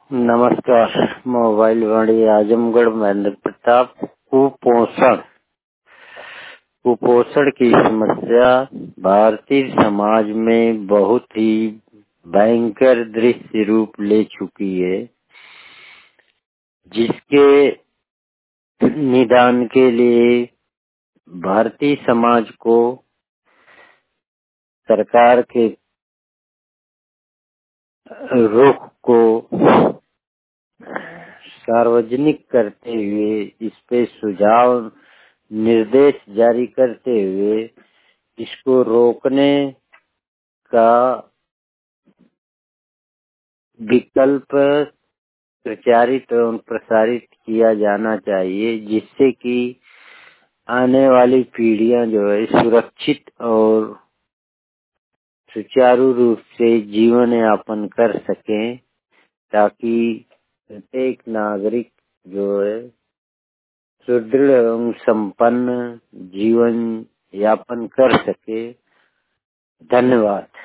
नमस्कार। मोबाइल वाणी आजमगढ़ महेंद्र प्रताप। कुपोषण कुपोषण की समस्या भारतीय समाज में बहुत ही भयंकर दृश्य रूप ले चुकी है, जिसके निदान के लिए भारतीय समाज को सरकार के रुख को सार्वजनिक करते हुए इस पे सुझाव निर्देश जारी करते हुए इसको रोकने का विकल्प प्रचारित एवं प्रसारित किया जाना चाहिए, जिससे कि आने वाली पीढ़ियां जो है सुरक्षित और सुचारू रूप से जीवन यापन कर सकें, ताकि प्रत्येक नागरिक जो है सुदृढ़ एवं संपन्न जीवन यापन कर सके। धन्यवाद।